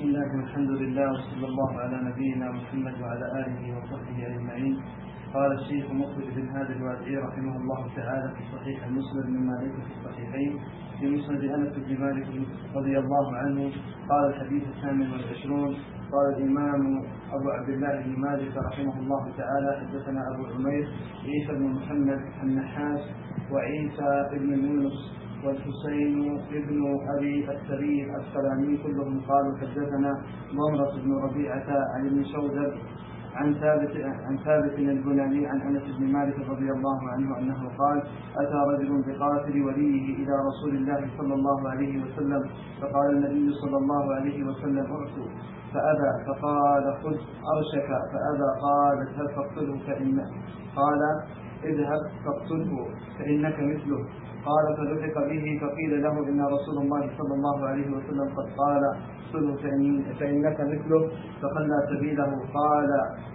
بسم الله والحمد لله وصلى الله على نبينا محمد وعلى آله وصحبه أجمعين. قال الشيخ مقبل بن هادي الوادعي رحمه الله تعالى في صحيح المسند مما ليس في الصحيحين في مسند أنس بن مالك رضي الله عنه قال الحديث 28. قال الإمام أبو عبد الله بن مالك رحمه الله تعالى حدثنا أبو عمير عيسى بن محمد النحاس وعيسى بن يونس والحسين بن أبي السري السلامي كلهم قالوا حدثنا ضمرة بن ربيعة عن ابن شوذب عن ثابت البناني عن أنس بن مالك رضي الله عنه أنه قال أتى رجل بقاتل وليه إلى رسول الله صلى الله عليه وسلم فقال النبي صلى الله عليه وسلم ارسل فأبى فقال خذ أرشك فأبى قال اذهب فاقتله فإنك مثله قال فلحق به فقيل له إن رسول الله صلى الله عليه وسلم قد قال اقتله فإنك مثله فخلى سبيله. قال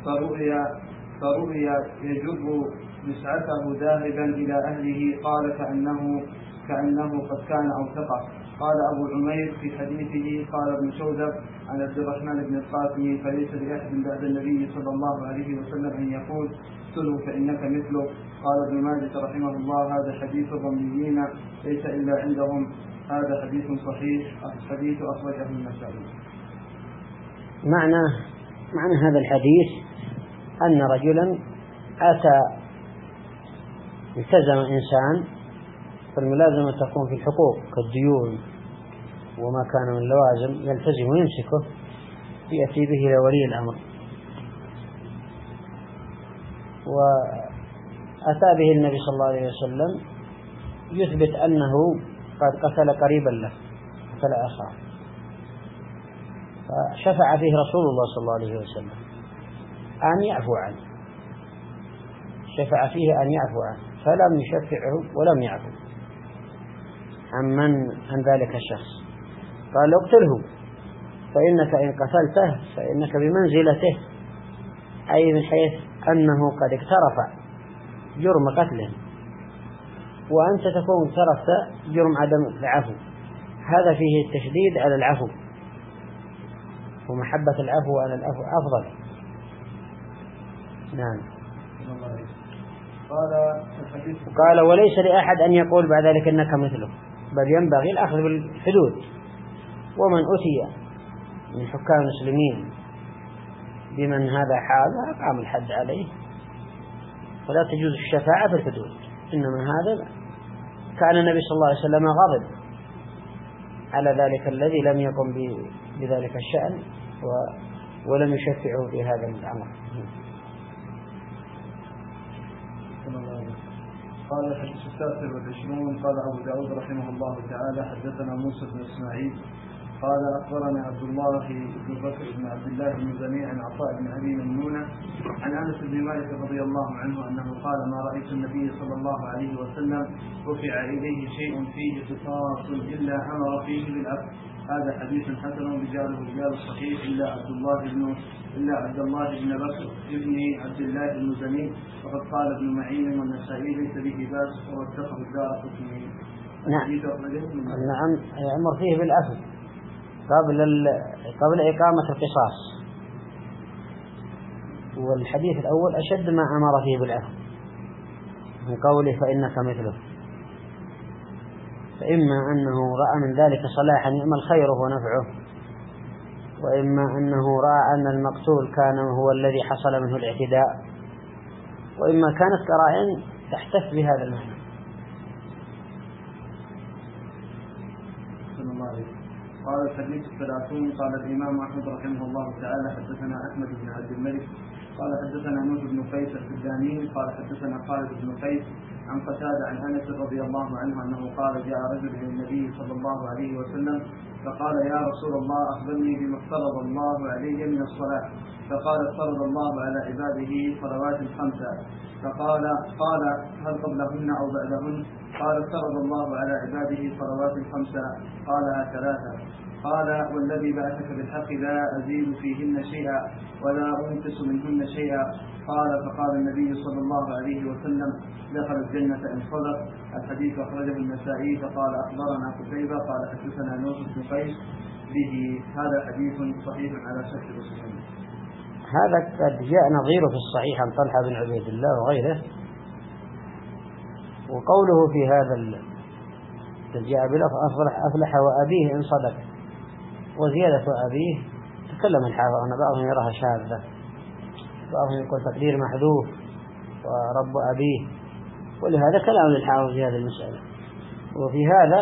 فرؤيا يجر مسعته ذاهبا إلى أهله قال كأنه قد كان أوثقه. قال أبو عمير في حديثه قال ابن شوذب عن عبد الرحمن بن القاسم فليس لأحد بعد النبي صلى الله عليه وسلم أن يقول اقتله فإنك مثله. قال ابن ماجه رحمه الله هذا حديث الضميين ليس إلا عندهم، هذا حديث صحيح الحديث أخرجه النسائي. معنى هذا الحديث أن رجلا أتى التزم إنسان، فالملازمة تكون في الحقوق كالديون وما كان من لوازم يلتزم ويمسكه يأتي به إلى ولي الأمر، وأتى به النبي صلى الله عليه وسلم يثبت أنه قد قتل قريبا له قتل أخاه، فشفع فيه رسول الله صلى الله عليه وسلم أن يعفو عنه، شفع فيه أن يعفو عنه فلم يشفعه ولم يعفو عن ذلك الشخص. قال اقتله فإنك إن قتلته فإنك بمنزلته، أي من حيث أنه قد اقترف جرم قتله وأنت تكون اقترفت جرم عدم العفو، هذا فيه التشديد على العفو ومحبة العفو على العفو أفضل. نعم. قال وليس لأحد أن يقول بعد ذلك إنك مثله، بل ينبغي الأخذ بالحدود، ومن أتي من حكام المسلمين بمن هذا حال أقام الحد عليه، ولا تجوز الشفاعة في الحدود. إنما هذا كان النبي صلى الله عليه وسلم غضب على ذلك الذي لم يقم بذلك الشأن ولم يشفعه في هذا الأمر. قال الحديث 29. قال أبو داود رحمه الله تعالى حدثنا موسى بن إسماعيل قال أخبرنا عبد الله بن بكر بن عبد الله بن زني عن عطاء بن أبي ميمونة عن أنس بن مالك رضي الله عنه أنه قال ما رأيت النبي صلى الله عليه وسلم رفع إليه شيء فيه قصاص إلا أمر فيه بالعفو. هذا حديث حسن رجاله رجال الصحيح إلا عبد الله بن بكر ابن عبد الله بن زني، وقد قال ابن معين والنسائي ليس به بأس واتخذ الدارقطني. نعم يأمر فيه بالعفو قبل إقامة القصاص، والحديث الأول أشد ما أمر فيه بالعفو من قوله فإنك مثله، فإما أنه رأى من ذلك صلاحا يأمل خيره ونفعه، وإما أنه رأى أن المقتول كان هو الذي حصل منه الاعتداء، وإما كانت قرائن تحتف بهذا المعنى. قال الحديث 30. قال الإمام أحمد رحمه الله تعالى حدثنا أحمد بن عبد الملك قال حدثنا نوح بن قيس السداني قال حدثنا خالد بن قيس عن قتادة عن أنس رضي الله عنه أنه قال جاء رجل إلى النبي صلى الله عليه وسلم فقال يا رسول الله أخبرني بما افترض الله علي من الصلاة. فقال افترض الله على عباده صلوات 5. فقال هل قبلهن أو بعدهن؟ قال افترض الله على عباده صلوات 5 قالها 3. قال والذي بعثك بالحق لا أزيد فيهن شيئا ولا أنقص منهن شيئا. قال فقال النبي صلى الله عليه وسلم دخل الجنة إن صدق. الحديث أخرجه النسائي. فقال أخبرنا قتيبة قال حدثنا نوح بن قيس به. هذا حديث صحيح على شرط مسلم. هذا قد جاء نظيره في الصحيح عن طلحة بن عبيد الله وغيره. وقوله في هذا جاء بلفظ أفلح وأبيه إن صدق، وزيادة أبيه تكلم الحافظ أن بعضهم يراها شاذة، بعضهم يقول تقدير محذوف ورب أبيه، ولهذا كلام للحافظ في هذه المسألة. وفي هذا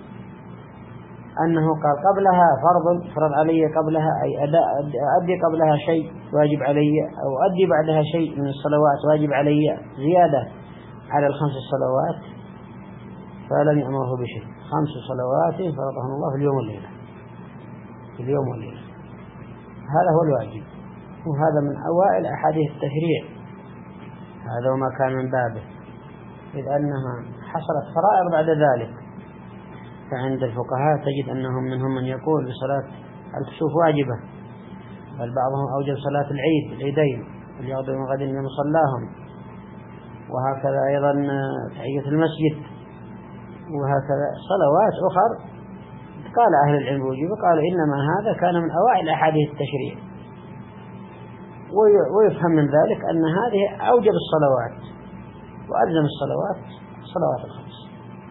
أنه قال قبلها فرض علي قبلها، أي أدي قبلها شيء واجب علي، أو أدي بعدها شيء من الصلوات واجب علي زيادة على الخمس الصلوات، فلم يأمره بشيء. 5 صلوات فرضهم الله في اليوم والليلة، في اليوم والليلة، هذا هو الواجب. وهذا من أوائل أحاديث التشريع، هذا وما كان من بابه، إذ أنها حصلت فرائض بعد ذلك. فعند الفقهاء تجد أنهم منهم من يقول بصلاة الكسوف واجبة، بل بعضهم أوجب صلاة العيدين واليغدو من غد من مصلاهم، وهكذا أيضا تحية المسجد، وهكذا صلوات أخر قال أهل العلم وجوبه، قالوا إنما هذا كان من أوائل أحاديث التشريع. ويفهم من ذلك أن هذه أوجب الصلوات وألزم الصلوات الخمس.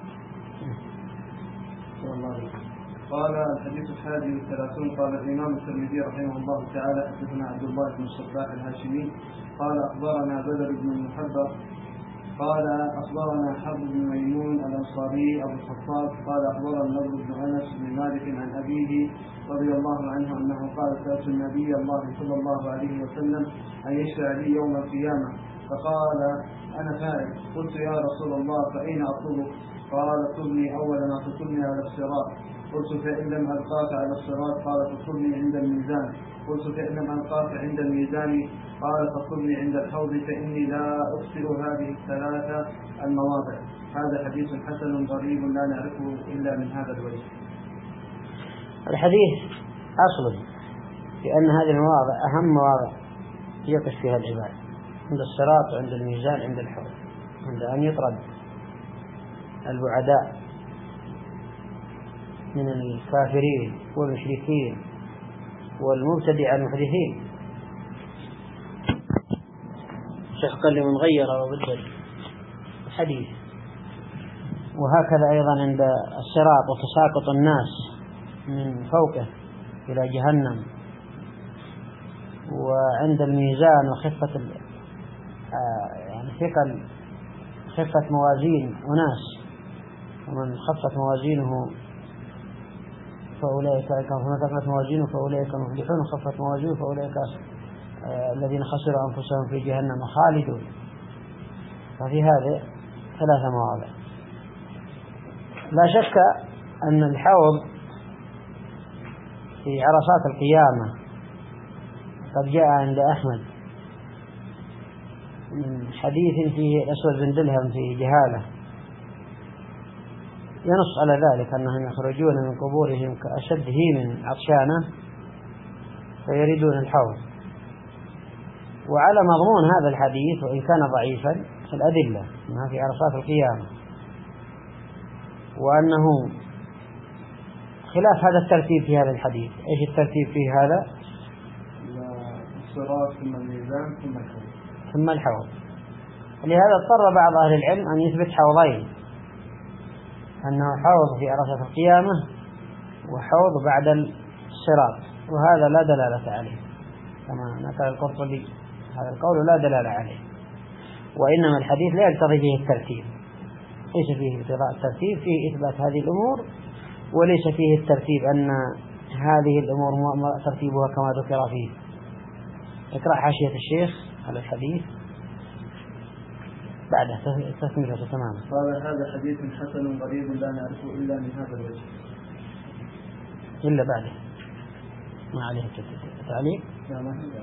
قال الحديث 31 قال الإمام الترمذي رحمه الله تعالى حدثنا عبد الله بن الصباح الهاشمي قال أخبرنا بدر بن المحبر قال أخبرنا حرب بن ميمون الأنصاري أبو الخطاب قال أخبرنا النضر بن أنس بن مالك عن أبيه رضي الله عنه أنه قال سألت النبي الله صلى الله عليه وسلم أن يشفع لي يوم القيامة، فقال أنا فاعل. قلت يا رسول الله فأين أطلبك؟ قال اطلبني أول ما تطلبني على الصراط. قلت فإن لم ألقاك على الصراط؟ قال تطلبني عند الميزان. قلت فإن لم ألقاك عند الميزان؟ قال فاطلبني عند الحوض فإني لا أخطئ هذه الثلاثة المواضع. هذا حديث حسن غريب لا نعرفه إلا من هذا الوجه. الحديث أصل في أن هذه المواضع أهم مواضع يقف فيها العباد، عند الصراط وعند الميزان عند الحوض، عند أن يطرد البعداء من الكافرين والمشركين والمبتدع المحدثين. شيخ لمن غير وبدل الحديث. وهكذا أيضا عند الصراط وتساقط الناس من فوقه إلى جهنم، وعند الميزان وخفة يعني خفة موازين أناس، ومن خفت موازينه فأولئك فأولئك مفلحون، وخفت موازينه فأولئك الذين خسروا أنفسهم في جهنم خالدون. ففي هذه 3 مواضع. لا شك أن الحوض في عرصات القيامة قد جاء عند أحمد من حديث فيه الأسود بن دلهم في جهالة ينص على ذلك أنهم يخرجون من قبورهم كأشد هيم عطشانة فيريدون الحوض. وعلى مضمون هذا الحديث وإن كان ضعيفا في الأدلة أنها في عرصات القيامة، وأنه خلاف هذا الترتيب في هذا الحديث. إيش الترتيب في هذا؟ الصراط ثم الميزان ثم الحوض. لهذا اضطر بعض أهل العلم أن يثبت حوضين، أنه حوض في عرصات القيامة وحوض بعد الصراط، وهذا لا دلالة عليه كما نقل القرطبي. هذا القول لا دلالة عليه، وإنما الحديث لا يقتضي فيه الترتيب، ليس فيه اقتضاء الترتيب، فيه إثبات هذه الأمور، وليس فيه الترتيب أن هذه الأمور ترتيبها كما ذكر فيه. اقرأ حاشية الشيخ على الحديث بعد تكملة تماما. قال هذا حديث حسن غريب لا نعرفه إلا من هذا الوجه. إلا بعده ما عليه تعليق. لا ما هي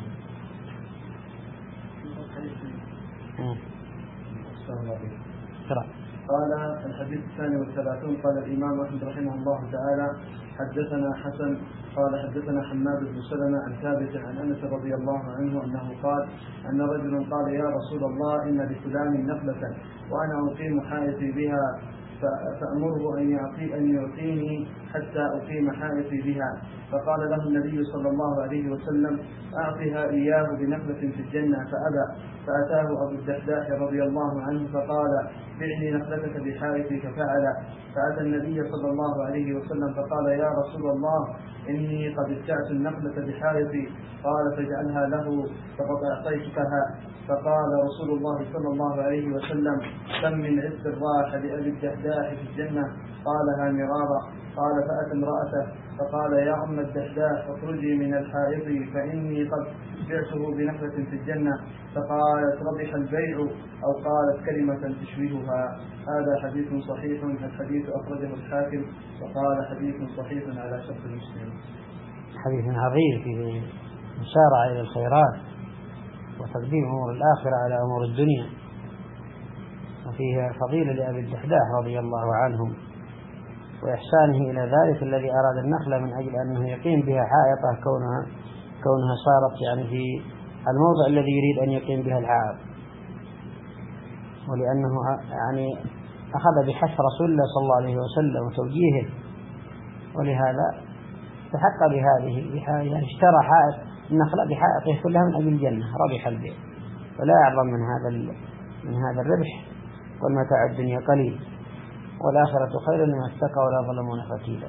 قال الحديث 32 قال الإمام أحمد رحمه الله تعالى حدثنا حسن قال حدثنا حماد بن سلمة عن ثابت عن أنس رضي الله عنه أنه قال أن رجلا قال يا رسول الله إن لفلان نخلة وأنا أقيم حائطي بها فأمره أن يعطيني حتى أقيم حائطي بها. فقال له النبي صلى الله عليه وسلم: أعطها إياه بنخلة في الجنة، فأبى. فأتاه أبو الدحداح رضي الله عنه فقال: بعني نخلتك بحائطي، ففعل. فأتى النبي صلى الله عليه وسلم فقال: يا رسول الله، إني قد ابتعت النخلة بحائطي. قال: فاجعلها له فقد أعطيتكها. فقال رسول الله صلى الله عليه وسلم: كم من عز الراح لأبي الدحداح في الجنة. قالها مرارا. قال: فأتى امرأته فقال: يا أم الدحداح، اخرجي من الحائط فإني قد بعته بنخلة في الجنة. فقالت: ربح البيع، أو قالت كلمة تشبهها. هذا حديث صحيح. الحديث أخرجه الحاكم وقال حديث صحيح على شرط مسلم. حديث عظيم فيه إشارة إلى الخيرات وتقديم أمور الآخرة على أمور الدنيا، وفيه فضيلة لأبي الدحداح رضي الله عنه وإحسانه إلى ذلك الذي أراد النخلة من أجل أنه يقيم بها حائطة، كونها صارت يعني في الموضع الذي يريد أن يقيم بها الحائط، ولأنه يعني أخذ بحث رسول الله صلى الله عليه وسلم وتوجيهه، ولهذا تحقق بهذه يعني اشترى حائط النخلة بحائطه كلها من أجل الجنة، ربح البيع. ولا أعظم من هذا الربح. والمتاع الدنيا قليل والآخرة خير لمن اتقى ولا ظلمون فتيلا.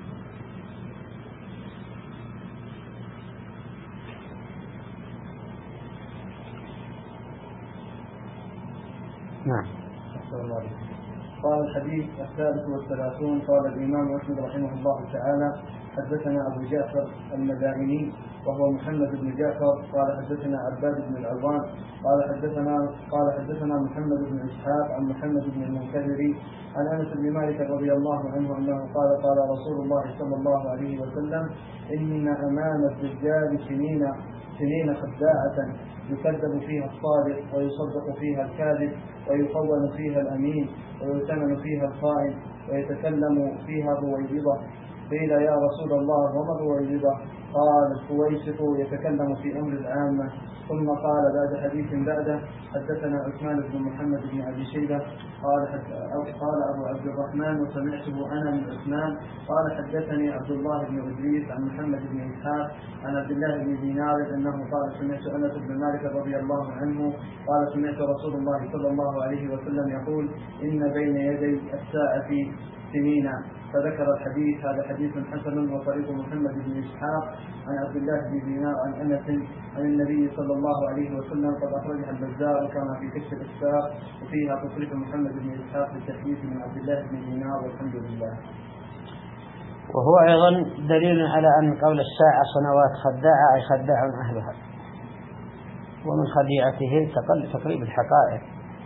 نعم. قال الحديث 33 قال الإمام أحمد رحمه الله تعالى: حدثنا أبو جعفر المدائني وهو محمد بن جعفر قال حدثنا عباد بن العوام قال حدثنا محمد بن إسحاق عن محمد بن المنكدر عن أنس بن مالك رضي الله عنه أنه قال: قال رسول الله صلى الله عليه وسلم: إن أمام الدجال سنين خداعة يكذب فيها الصادق ويصدق فيها الكاذب ويخون فيها الأمين ويؤتمن فيها الخائن ويتكلم فيها رويبضة. قيل: يا رسول الله، وما الرويبضة؟ قال: الفويسق يتكلم في أمر العامة. ثم قال بعد حديث بعده: حدثنا عثمان بن محمد بن أبي شيبة قال أبو عبد الرحمن وسمعته أنا من عثمان قال: حدثني عبد الله بن إدريس عن محمد بن إسحاق عن عبد الله بن دينار أنه قال: سمعت أنس بن مالك رضي الله عنه قال: سمعت رسول الله صلى الله عليه وسلم يقول: إن بين يدي الساعة سنين. فذكر الحديث. هذا حديث حسن وطريق محمد بن إسحاق عن عبد الله بن دينار عن أنس عن النبي صلى الله عليه وسلم قد أخرجها البزار كما في كشف الأسفار، وفيها تصريح محمد بن إسحاق بالتحديث من عبد الله بن دينار، والحمد لله. وهو أيضا دليل على أن قول الساعة سنوات خداعة أي خداع أهلها، ومن خديعته تقريب الحقائق،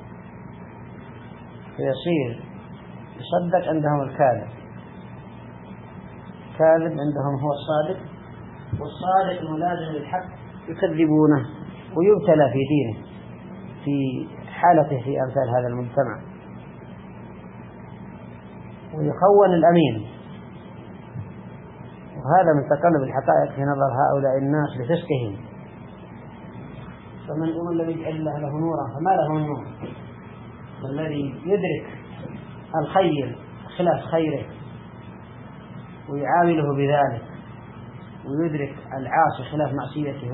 فيصير يصدق عندهم الكاذب عندهم هو الصادق، والصادق ملازم للحق يكذبونه، ويبتلى في دينه في حالته في أمثال هذا المجتمع، ويخون الأمين. وهذا من تقلب الحقائق في نظر هؤلاء الناس لفسقهم. فمن الذي يجعل الله له نورا فما له من نور؟ والذي يدرك الخير خلاف خيره ويعامله بذلك، ويدرك العاصي خلاف معصيته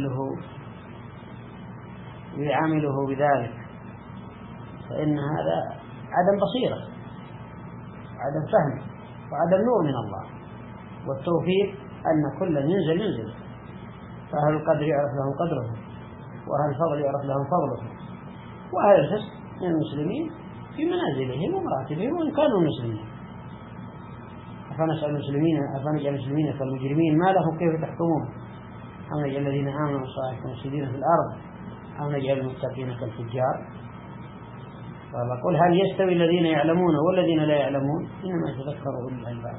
ويعامله بذلك، فإن هذا عدم بصيرة، عدم فهم، وعدم نور من الله. والتوفيق أن كل ينزل، فأهل القدر يعرف لهم قدرهم، وأهل الفضل يعرف لهم فضلهم، وأهل الفسق من المسلمين في منازلهم ومراتبهم وإن كانوا مسلمين. أفنجعل المسلمين كالمجرمين ما له كيف تحكمون؟ أو نجعل الذين آمنوا وصالحوا مفسدين في الأرض أو نجعل المتقين كالفجار؟ قل هل يستوي الذين يعلمون والذين لا يعلمون؟ إنما يتذكر أولو الألباب.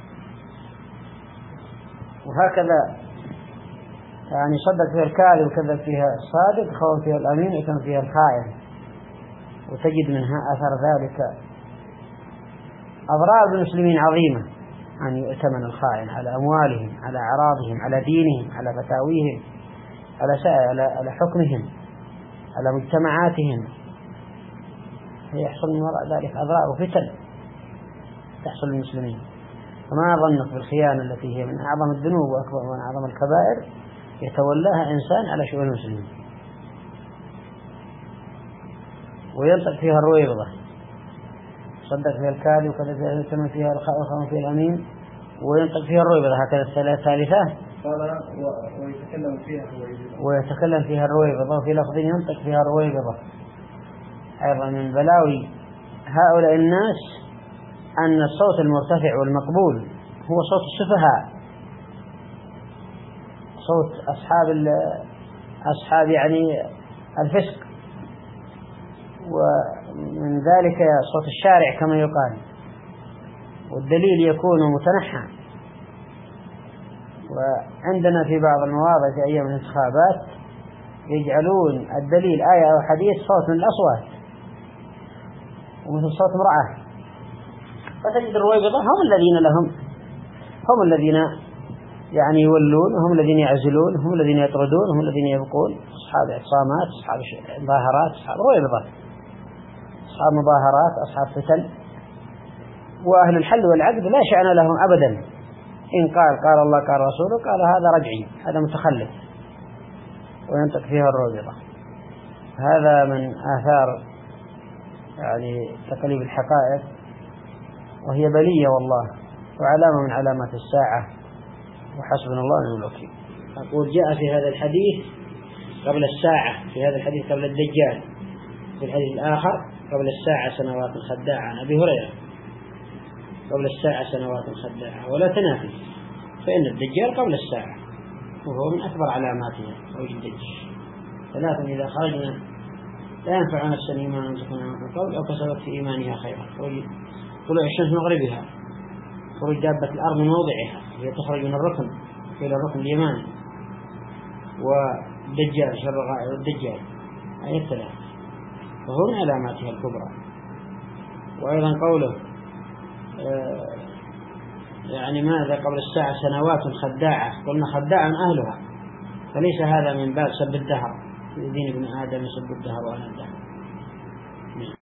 وهكذا يعني صدق فيها الكاذب وكذب فيها الصادق، خون فيها الأمين وكان فيها الخائن. وتجد منها أثر ذلك أضرار المسلمين عظيمة، أن يؤتمن الخائن على أموالهم، على أعراضهم، على دينهم، على فتاويهم، على حكمهم، على مجتمعاتهم، فيحصل من وراء ذلك أضرار وفتن تحصل للمسلمين. فما ظنك بالخيانة التي هي من أعظم الذنوب وأكبر من أعظم الكبائر يتولاها إنسان على شؤون المسلمين وينطق فيها الرويبضة، صدق فيها الكاذب وكذا يتم فيها الخائن فيها الأمين وينطق فيها الرويبضة. هكذا الثالثة ويتكلم فيها الرويبضة، وفي لفظ ينطق فيها الرويبضة. أيضا من بلاوي هؤلاء الناس أن الصوت المرتفع والمقبول هو صوت السفهاء، صوت أصحاب يعني الفسق، ومن ذلك صوت الشارع كما يقال، والدليل يكون متنحى. وعندنا في بعض المواضع في أيام الانتخابات يجعلون الدليل آية أو حديث صوت من الأصوات ومثل صوت امرأة، فتجد الرويبضة هم الذين يعني يولون، وهم الذين يعزلون، هم الذين يطردون، هم الذين يبقون، أصحاب اعتصامات، أصحاب مظاهرات، أصحاب رويبضة، أصحاب مظاهرات، أصحاب فتن. وأهل الحل والعقد لا شأن لهم أبدا، إن قال الله قال رسوله قال هذا رجعي، هذا متخلف، وينطق فيها الرويبضة. هذا من آثار يعني تقليب الحقائق، وهي بلية والله، وعلامة من علامات الساعة، وحسبنا الله ونعم الوكيل. أقول جاء في هذا الحديث قبل الساعة، في هذا الحديث قبل الدجال، في الحديث الآخر قبل الساعة سنوات خداعة عن أبي هريرة، قبل الساعة سنوات خداعة ولا تنافي، فإن الدجال قبل الساعة وهو من أكبر علاماتها وجود الدجال. ثلاثة إذا خرجنا لا ينفع نفسا إيمان تكون من القول أو كسبت في إيمانها خيرا. طلوع الشمس مغربها، خروج دابة الأرض من موضعها، هي تخرج من الركن إلى الركن اليماني، والدجال شر الغائب والدجال، أي الثلاث، وهو من علاماتها الكبرى. وأيضا قوله يعني ماذا قبل الساعة سنوات خداعة، قلنا خداعا أهلها، فليس هذا من باب سب الدهر، يدين ابن آدم يسب الدهر وأنا الدهر،